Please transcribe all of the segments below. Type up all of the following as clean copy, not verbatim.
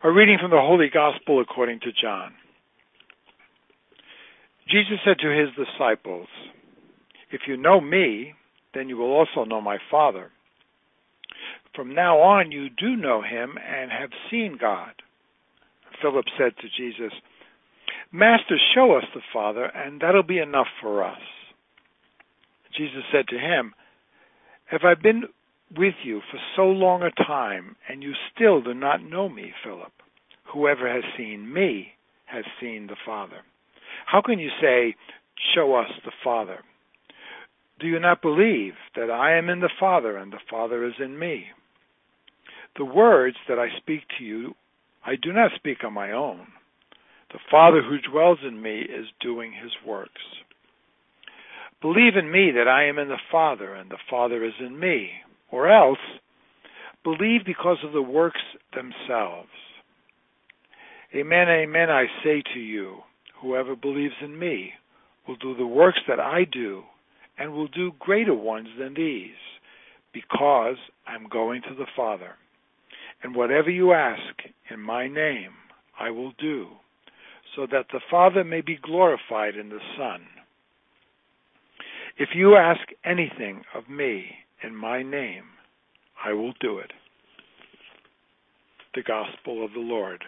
A reading from the Holy Gospel according to John. Jesus said to his disciples, "If you know me, then you will also know my Father. From now on you do know him and have seen God." Philip said to Jesus, "Master, show us the Father, and that'll be enough for us." Jesus said to him, "Have I been with you for so long a time, and you still do not know me, Philip? Whoever has seen me has seen the Father. How can you say, 'Show us the Father'? Do you not believe that I am in the Father, and the Father is in me? The words that I speak to you, I do not speak on my own. The Father who dwells in me is doing his works. Believe in me that I am in the Father, and the Father is in me. Or else, believe because of the works themselves. Amen, amen, I say to you, whoever believes in me will do the works that I do, and will do greater ones than these, because I'm going to the Father. And whatever you ask in my name, I will do, so that the Father may be glorified in the Son. If you ask anything of me in my name, I will do it." The Gospel of the Lord.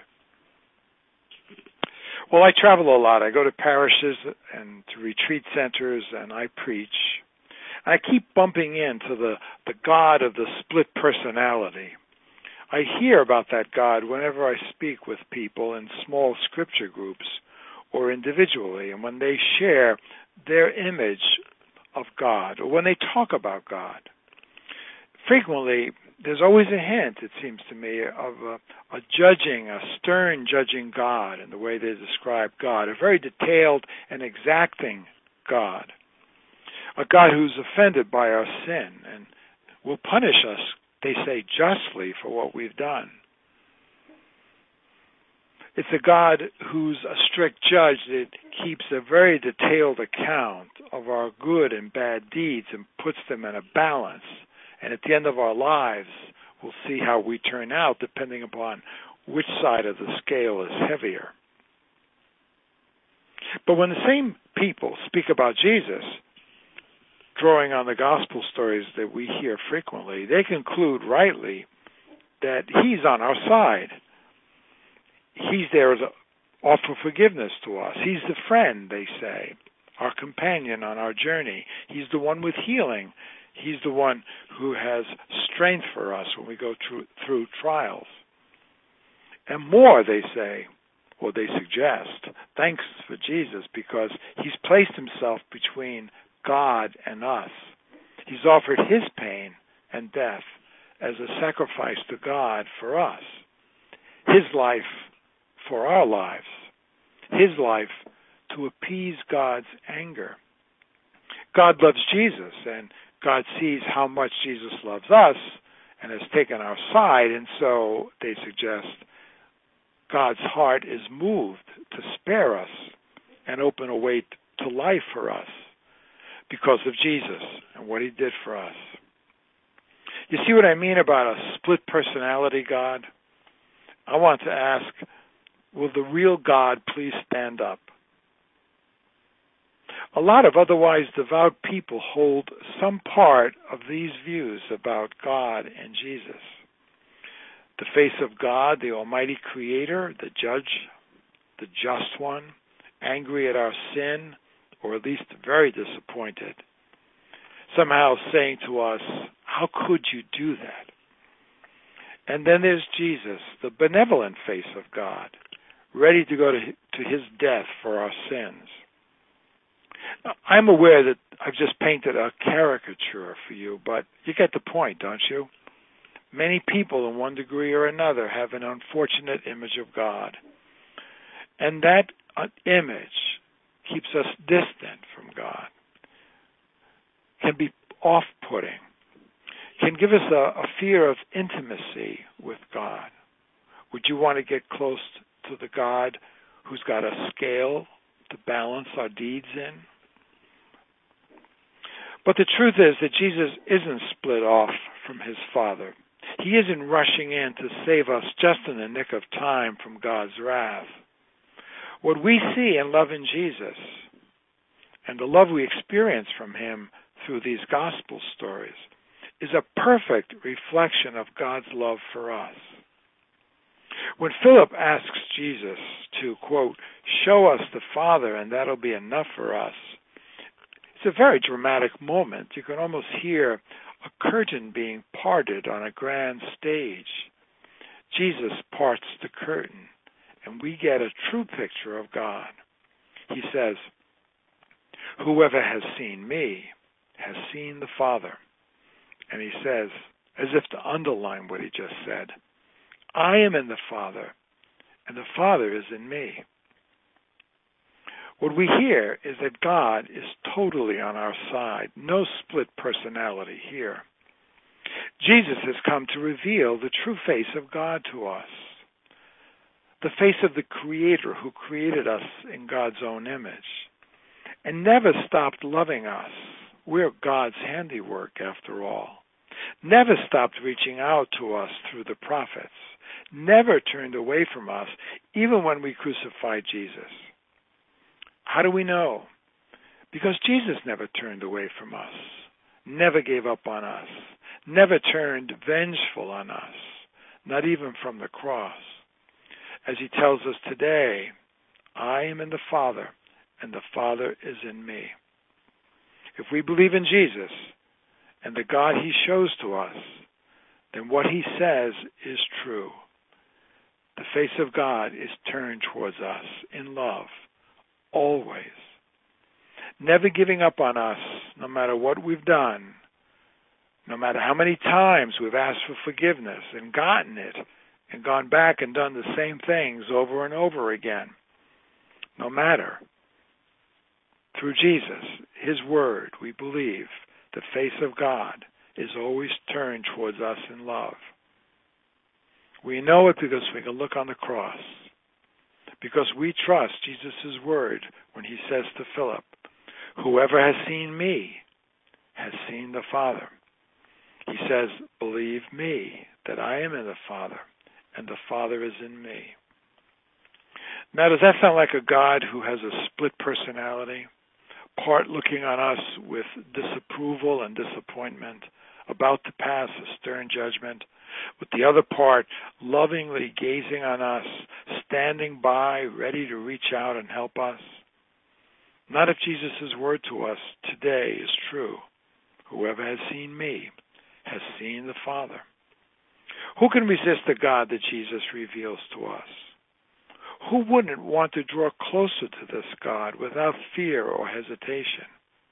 Well, I travel a lot. I go to parishes and to retreat centers, and I preach. I keep bumping into the God of the split personality. I hear about that God whenever I speak with people in small scripture groups or individually, and when they share their image of God, or when they talk about God. Frequently, there's always a hint, it seems to me, of a stern judging God in the way they describe God, a very detailed and exacting God, a God who's offended by our sin and will punish us, they say, justly for what we've done. It's a God who's a strict judge that keeps a very detailed account of our good and bad deeds and puts them in a balance. And at the end of our lives, we'll see how we turn out depending upon which side of the scale is heavier. But when the same people speak about Jesus, drawing on the gospel stories that we hear frequently, they conclude rightly that he's on our side. He's there to offer forgiveness to us. He's the friend, they say, our companion on our journey. He's the one with healing. He's the one who has strength for us when we go through trials. And more, they say, or they suggest, thanks for Jesus, because he's placed himself between God and us. He's offered his pain and death as a sacrifice to God for us. His life for our lives. His life to appease God's anger. God loves Jesus, and God sees how much Jesus loves us and has taken our side, and so they suggest God's heart is moved to spare us and open a way to life for us because of Jesus and what he did for us. You see what I mean about a split personality God? I want to ask, will the real God please stand up? A lot of otherwise devout people hold some part of these views about God and Jesus. The face of God, the Almighty Creator, the Judge, the Just One, angry at our sin, or at least very disappointed, somehow saying to us, how could you do that? And then there's Jesus, the benevolent face of God, ready to go to his death for our sins. I'm aware that I've just painted a caricature for you, but you get the point, don't you? Many people, in one degree or another, have an unfortunate image of God. And that image keeps us distant from God, can be off-putting, can give us a fear of intimacy with God. Would you want to get close to the God who's got a scale to balance our deeds in? But the truth is that Jesus isn't split off from his Father. He isn't rushing in to save us just in the nick of time from God's wrath. What we see and love in Jesus, and the love we experience from him through these gospel stories, is a perfect reflection of God's love for us. When Philip asks Jesus to, quote, show us the Father and that'll be enough for us, it's a very dramatic moment. You can almost hear a curtain being parted on a grand stage. Jesus parts the curtain, and we get a true picture of God. He says, whoever has seen me has seen the Father. And he says, as if to underline what he just said, I am in the Father, and the Father is in me. What we hear is that God is totally on our side. No split personality here. Jesus has come to reveal the true face of God to us, the face of the Creator who created us in God's own image and never stopped loving us. We're God's handiwork, after all. Never stopped reaching out to us through the prophets. Never turned away from us, even when we crucified Jesus. How do we know? Because Jesus never turned away from us, never gave up on us, never turned vengeful on us, not even from the cross. As he tells us today, I am in the Father, and the Father is in me. If we believe in Jesus and the God he shows to us, then what he says is true. The face of God is turned towards us in love, always. Never giving up on us, no matter what we've done, no matter how many times we've asked for forgiveness and gotten it, and gone back and done the same things over and over again. No matter. Through Jesus, his word, we believe the face of God is always turned towards us in love. We know it because we can look on the cross, because we trust Jesus' word when he says to Philip, whoever has seen me has seen the Father. He says, believe me that I am in the Father and the Father is in me. Now, does that sound like a God who has a split personality, part looking on us with disapproval and disappointment, about to pass a stern judgment, with the other part lovingly gazing on us, standing by, ready to reach out and help us? Not if Jesus' word to us today is true. Whoever has seen me has seen the Father. Who can resist the God that Jesus reveals to us? Who wouldn't want to draw closer to this God without fear or hesitation?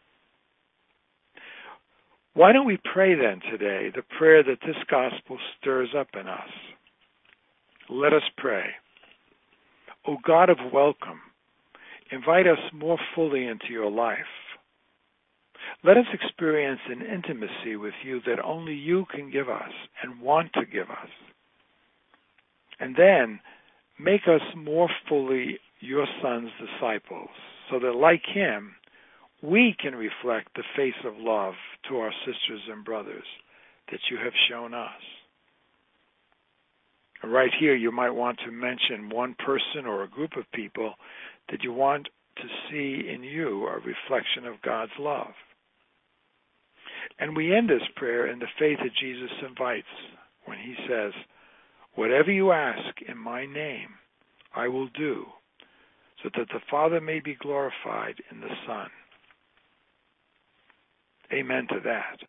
Why don't we pray then today the prayer that this gospel stirs up in us? Let us pray. O God of welcome, invite us more fully into your life. Let us experience an intimacy with you that only you can give us and want to give us. And then make us more fully your Son's disciples, so that like him, we can reflect the face of love to our sisters and brothers that you have shown us. Right here, you might want to mention one person or a group of people that you want to see in you a reflection of God's love. And we end this prayer in the faith that Jesus invites when he says, whatever you ask in my name, I will do, so that the Father may be glorified in the Son. Amen to that.